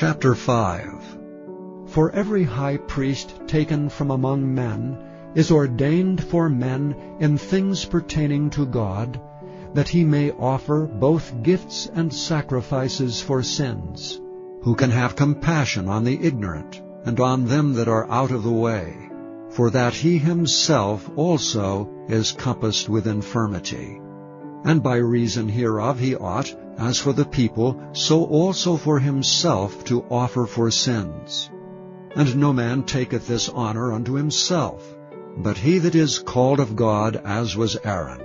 Chapter 5. For every high priest taken from among men is ordained for men in things pertaining to God, that he may offer both gifts and sacrifices for sins, who can have compassion on the ignorant, and on them that are out of the way, for that he himself also is compassed with infirmity. And by reason hereof he ought, as for the people, so also for himself to offer for sins. And no man taketh this honor unto himself, but he that is called of God, as was Aaron.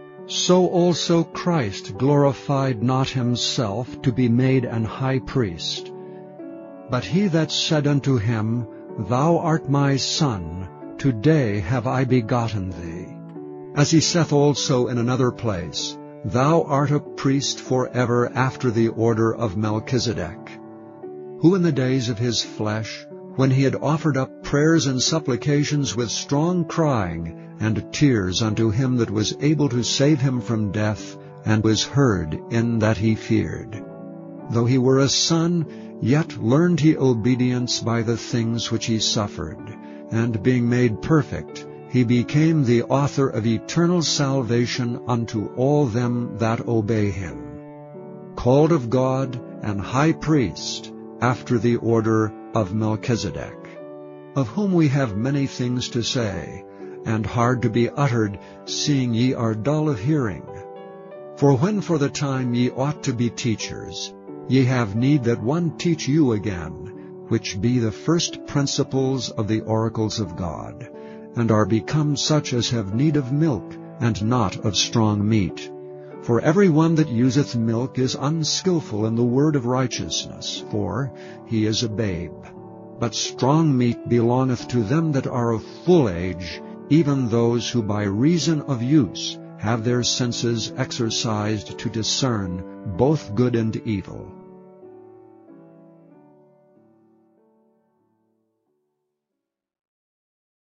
So also Christ glorified not himself to be made an high priest. But he that said unto him, Thou art my Son, today have I begotten thee. As he saith also in another place, Thou art a priest forever after the order of Melchizedek, who in the days of his flesh, when he had offered up prayers and supplications with strong crying and tears unto him that was able to save him from death, and was heard in that he feared. Though he were a son, yet learned he obedience by the things which he suffered, and being made perfect, he became the author of eternal salvation unto all them that obey him, called of God and high priest after the order of Melchizedek, of whom we have many things to say, and hard to be uttered, seeing ye are dull of hearing. For when for the time ye ought to be teachers, ye have need that one teach you again, which be the first principles of the oracles of God, and are become such as have need of milk, and not of strong meat. For every one that useth milk is unskillful in the word of righteousness, for he is a babe. But strong meat belongeth to them that are of full age, even those who by reason of use have their senses exercised to discern both good and evil.